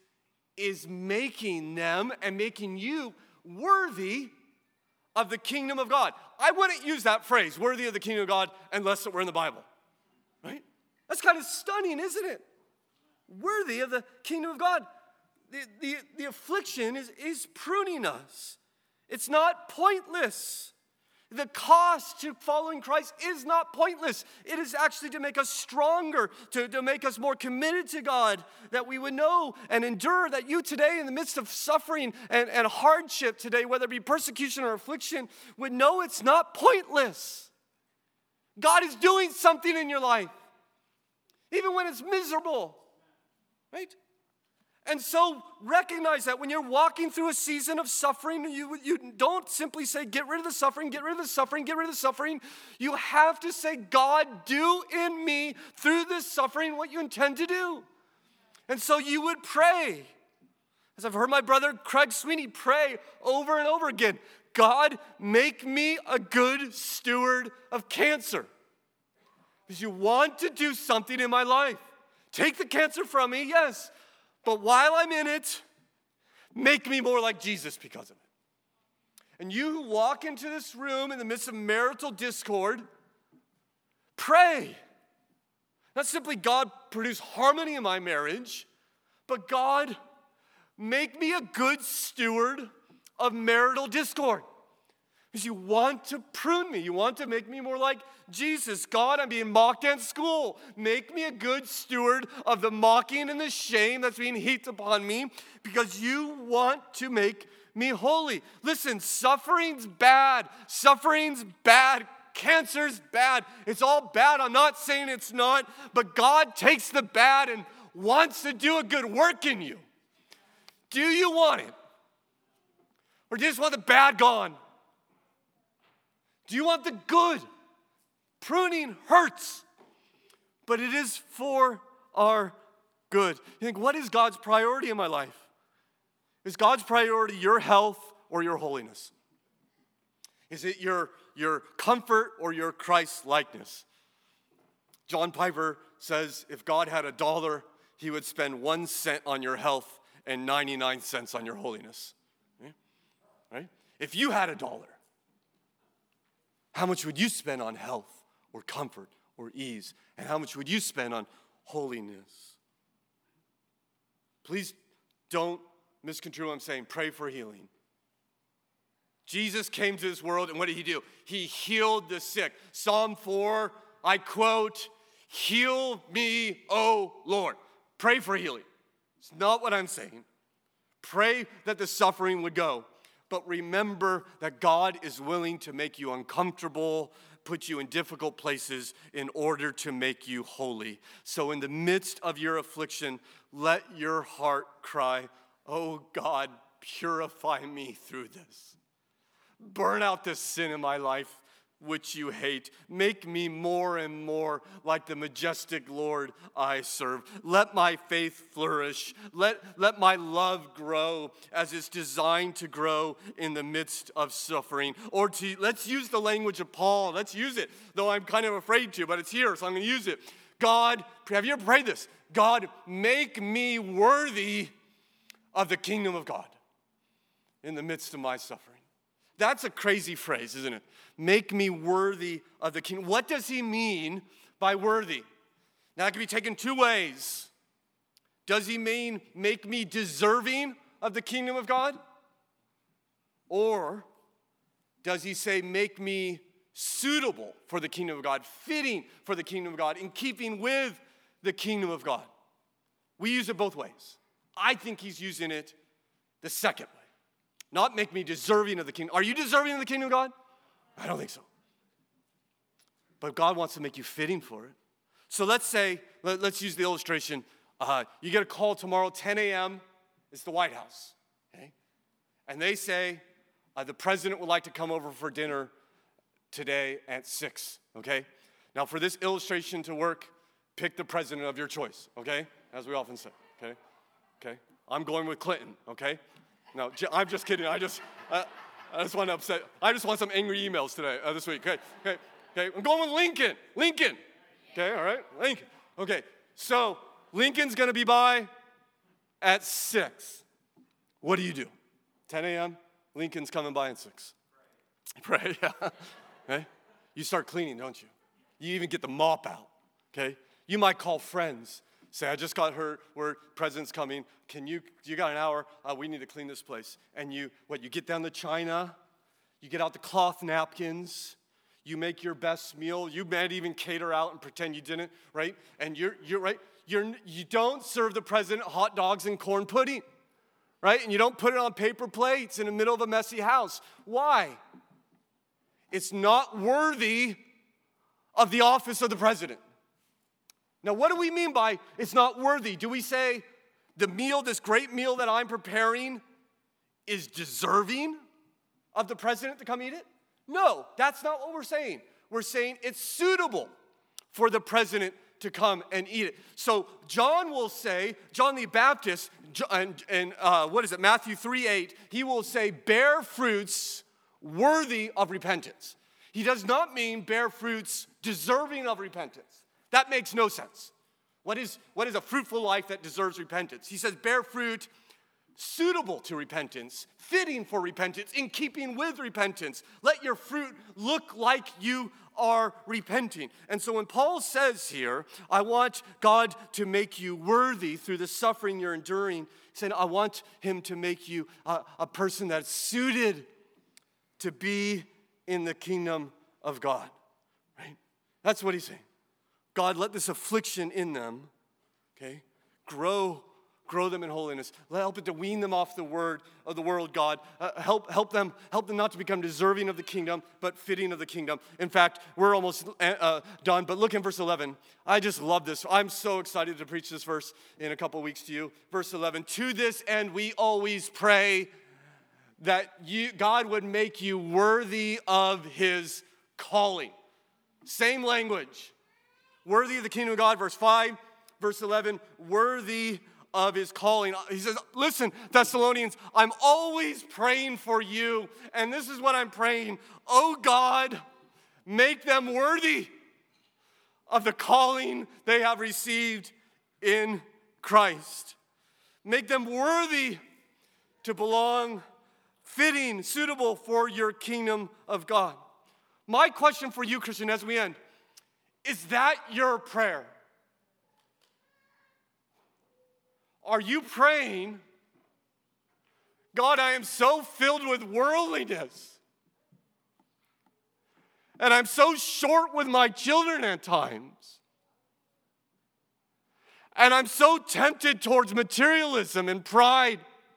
making them and making you worthy of the kingdom of God. I wouldn't use that phrase, worthy of the kingdom of God, unless it were in the Bible, right? That's kind of stunning, isn't it? Worthy of the kingdom of God. The affliction is pruning us. It's not pointless. The cost to following Christ is not pointless. It is actually to make us stronger, to make us more committed to God, that we would know and endure, that you today, in the midst of suffering and hardship today, whether it be persecution or affliction, would know it's not pointless. God is doing something in your life, even when it's miserable, right? And so recognize that when you're walking through a season of suffering, you don't simply say, get rid of the suffering, get rid of the suffering, get rid of the suffering. You have to say, God, do in me through this suffering what you intend to do. And so you would pray. As I've heard my brother Craig Sweeney pray over and over again, God, make me a good steward of cancer. Because you want to do something in my life. Take the cancer from me, yes. But while I'm in it, make me more like Jesus because of it. And you who walk into this room in the midst of marital discord, pray. Not simply, God, produce harmony in my marriage, but God, make me a good steward of marital discord. Because you want to prune me. You want to make me more like Jesus. God, I'm being mocked at school. Make me a good steward of the mocking and the shame that's being heaped upon me, because you want to make me holy. Listen, suffering's bad. Suffering's bad. Cancer's bad. It's all bad. I'm not saying it's not, but God takes the bad and wants to do a good work in you. Do you want it? Or do you just want the bad gone? Do you want the good? Pruning hurts, but it is for our good. You think, what is God's priority in my life? Is God's priority your health or your holiness? Is it your comfort or your Christ-likeness? John Piper says, if God had $1, he would spend 1 cent on your health and 99 cents on your holiness. Right? If you had $1, how much would you spend on health or comfort or ease? And how much would you spend on holiness? Please don't misconstrue what I'm saying. Pray for healing. Jesus came to this world, and what did he do? He healed the sick. Psalm 4, I quote, heal me, O Lord. Pray for healing. It's not what I'm saying. Pray that the suffering would go. But remember that God is willing to make you uncomfortable, put you in difficult places in order to make you holy. So in the midst of your affliction, let your heart cry, oh God, purify me through this. Burn out this sin in my life which you hate. Make me more and more like the majestic Lord I serve. Let my faith flourish. Let my love grow as it's designed to grow in the midst of suffering. Or let's use the language of Paul. Let's use it, though I'm kind of afraid to, but it's here, so I'm going to use it. God, have you ever prayed this? God, make me worthy of the kingdom of God in the midst of my suffering. That's a crazy phrase, isn't it? Make me worthy of the kingdom. What does he mean by worthy? Now, that can be taken two ways. Does he mean make me deserving of the kingdom of God? Or does he say make me suitable for the kingdom of God, fitting for the kingdom of God, in keeping with the kingdom of God? We use it both ways. I think he's using it the second way. Not make me deserving of the kingdom. Are you deserving of the kingdom of God? I don't think so. But God wants to make you fitting for it. So let's use the illustration. You get a call tomorrow, 10 a.m. It's the White House. Okay? And they say, the president would like to come over for dinner today at 6. Okay? Now, for this illustration to work, pick the president of your choice. Okay? As we often say. Okay? okay? I'm going with Clinton, okay? No, I'm just kidding. I just want to upset. I just want some angry emails today, this week. Okay. I'm going with Lincoln. Okay, all right, Lincoln. Okay, so Lincoln's going to be by at 6. What do you do? 10 a.m., Lincoln's coming by at 6. Pray, yeah. Okay? You start cleaning, don't you? You even get the mop out, okay? You might call friends. Say, I just got word president's coming. You got an hour? We need to clean this place. And you get down the china. You get out the cloth napkins. You make your best meal. You might even cater out and pretend you didn't, right? And you're right. You don't serve the president hot dogs and corn pudding, right? And you don't put it on paper plates in the middle of a messy house. Why? It's not worthy of the office of the president. Now, what do we mean by it's not worthy? Do we say this great meal that I'm preparing is deserving of the president to come eat it? No, that's not what we're saying. We're saying it's suitable for the president to come and eat it. So John the Baptist, Matthew 3:8, he will say, bear fruits worthy of repentance. He does not mean bear fruits deserving of repentance. That makes no sense. What is a fruitful life that deserves repentance? He says, bear fruit suitable to repentance, fitting for repentance, in keeping with repentance. Let your fruit look like you are repenting. And so when Paul says here, I want God to make you worthy through the suffering you're enduring, saying, I want him to make you a person that's suited to be in the kingdom of God. Right? That's what he's saying. God, let this affliction in them, okay, grow them in holiness. Help it to wean them off the word of the world, God. Help them not to become deserving of the kingdom, but fitting of the kingdom. In fact, we're almost done, but look in verse 11. I just love this. I'm so excited to preach this verse in a couple weeks to you. Verse 11, to this end we always pray that God would make you worthy of his calling. Same language. Worthy of the kingdom of God, verse 5, verse 11, worthy of his calling. He says, listen, Thessalonians, I'm always praying for you, and this is what I'm praying. Oh God, make them worthy of the calling they have received in Christ. Make them worthy to belong, fitting, suitable for your kingdom of God. My question for you, Christian, as we end, is that your prayer? Are you praying, God, I am so filled with worldliness, and I'm so short with my children at times, and I'm so tempted towards materialism and pride.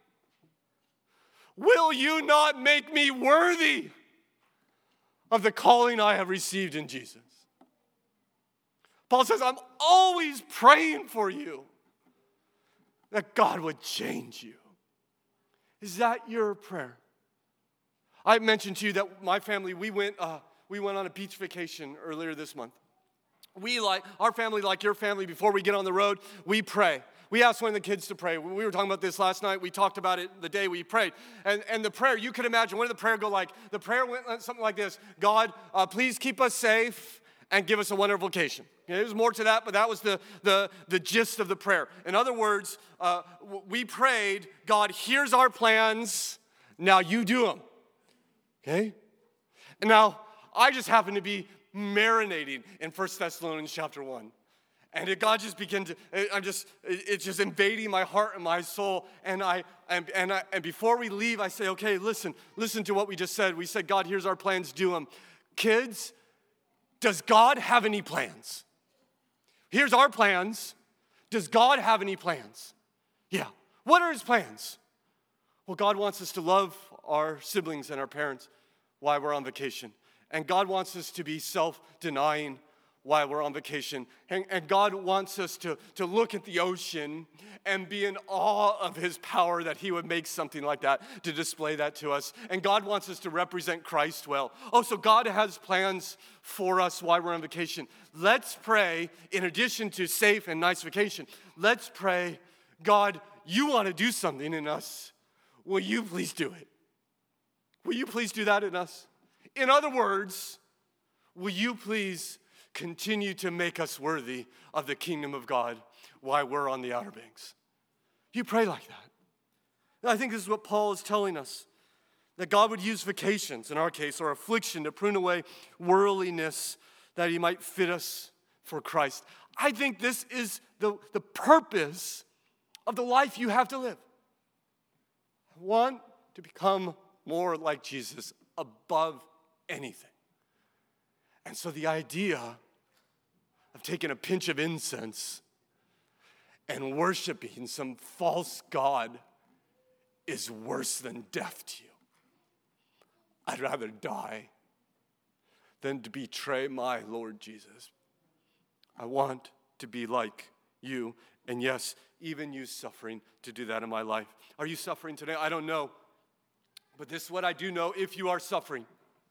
Will you not make me worthy of the calling I have received in Jesus? Paul says, I'm always praying for you that God would change you. Is that your prayer? I mentioned to you that my family, we went on a beach vacation earlier this month. Our family, like your family, before we get on the road, we pray. We asked one of the kids to pray. We were talking about this last night. We talked about it the day we prayed. And the prayer, you could imagine, what did the prayer go like? The prayer went something like this. God, please keep us safe and give us a wonderful vacation. Okay, there's more to that, but that was the gist of the prayer. In other words, we prayed, God, here's our plans, now you do them. Okay? And now, I just happen to be marinating in 1 Thessalonians chapter 1. And God just began to, it's just invading my heart and my soul. And before we leave, I say, okay, listen to what we just said. We said, God, here's our plans, do them. Kids, does God have any plans? Here's our plans. Does God have any plans? Yeah. What are his plans? Well, God wants us to love our siblings and our parents while we're on vacation. And God wants us to be self-denying while we're on vacation. And God wants us to look at the ocean and be in awe of his power that he would make something like that to display that to us. And God wants us to represent Christ well. Oh, so God has plans for us while we're on vacation. Let's pray, in addition to safe and nice vacation, let's pray, God, you want to do something in us, will you please do it? Will you please do that in us? In other words, will you please continue to make us worthy of the kingdom of God while we're on the Outer Banks? You pray like that. And I think this is what Paul is telling us, that God would use vacations, in our case, or affliction to prune away worldliness that he might fit us for Christ. I think this is the purpose of the life you have to live. I want to become more like Jesus above anything. And so the idea of taking a pinch of incense and worshiping some false god is worse than death to you. I'd rather die than to betray my Lord Jesus. I want to be like you, and yes, even you suffering to do that in my life. Are you suffering today? I don't know. But this is what I do know: if you are suffering,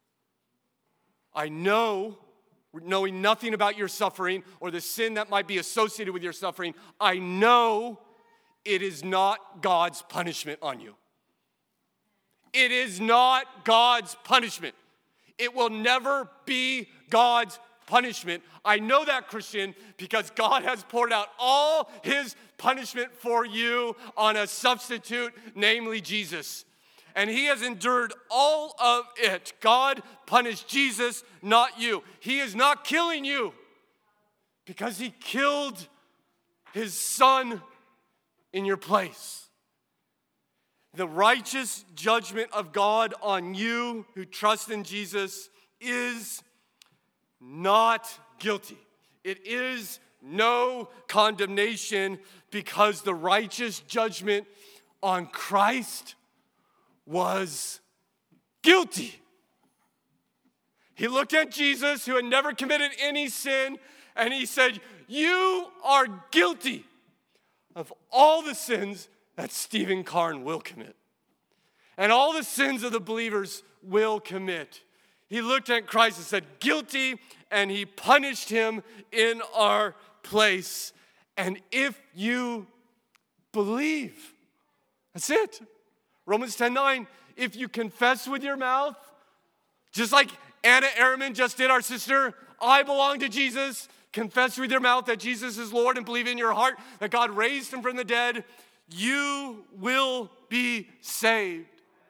I know, knowing nothing about your suffering or the sin that might be associated with your suffering, I know it is not God's punishment on you. It is not God's punishment. It will never be God's punishment. I know that, Christian, because God has poured out all his punishment for you on a substitute, namely Jesus. And he has endured all of it. God punished Jesus, not you. He is not killing you because he killed his son in your place. The righteous judgment of God on you who trust in Jesus is not guilty. It is no condemnation, because the righteous judgment on Christ was guilty. He looked at Jesus, who had never committed any sin, and he said, "You are guilty of all the sins that Stephen Karn will commit, and all the sins of the believers will commit." He looked at Christ and said, "Guilty," and he punished him in our place. And if you believe, that's it. Romans 10:9, if you confess with your mouth, just like Anna Ehrman just did, our sister, I belong to Jesus, confess with your mouth that Jesus is Lord and believe in your heart that God raised him from the dead, you will be saved.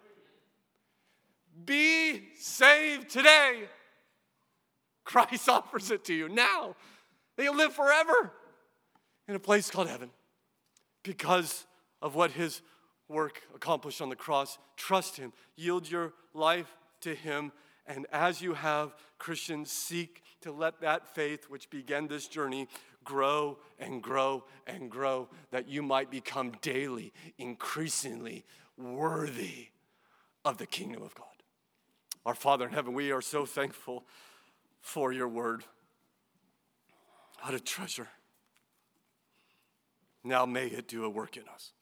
Be saved today. Christ offers it to you now. That you'll live forever in a place called heaven because of what his work accomplished on the cross. Trust him. Yield your life to him. And as you have, Christians, seek to let that faith which began this journey grow and grow and grow, that you might become daily, increasingly worthy of the kingdom of God. Our Father in heaven, we are so thankful for your word. What a treasure. Now may it do a work in us.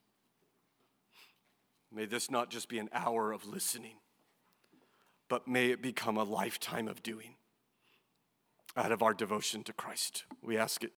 May this not just be an hour of listening, but may it become a lifetime of doing out of our devotion to Christ. We ask it